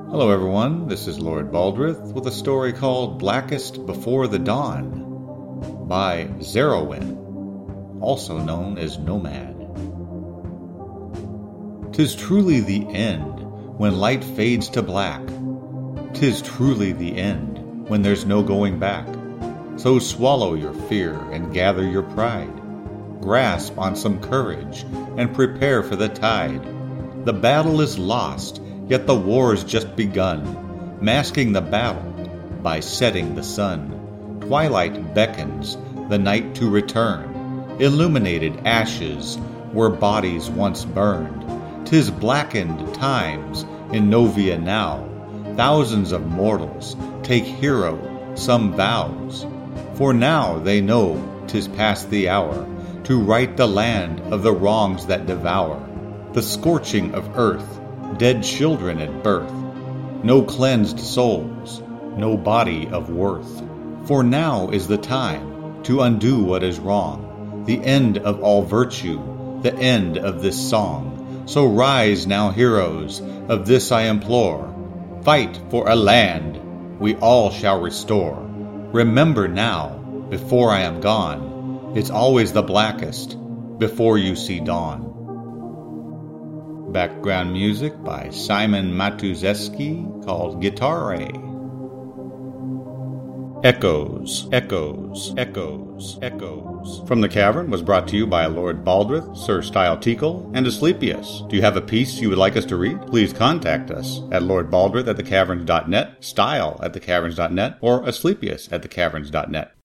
Hello everyone, this is Lord Baldrith with a story called Blackest Before the Dawn by Zarowyn, also known as Nomad. 'Tis truly the end when light fades to black. 'Tis truly the end when there's no going back. So swallow your fear and gather your pride. Grasp on some courage and prepare for the tide. The battle is lost, yet the war's just begun, masking the battle by setting the sun. Twilight beckons the night to return, illuminated ashes where bodies once burned. 'Tis blackened times in Novia now. Thousands of mortals take hero some vows, for now they know 'tis past the hour to right the land of the wrongs that devour. The scorching of earth, dead children at birth, no cleansed souls, no body of worth. For now is the time to undo what is wrong, the end of all virtue, the end of this song. So rise now, heroes, of this I implore. Fight for a land we all shall restore. Remember now, before I am gone, it's always the blackest before you see dawn. Background music by Simon Matuszewski called Guitare. Echoes, Echoes, Echoes, Echoes. From the Cavern was brought to you by Lord Baldrith, Sir Style Teakle, and Asclepius. Do you have a piece you would like us to read? Please contact us at lordbaldrith@thecaverns.net, style@thecaverns.net, or Asclepius@thecaverns.net.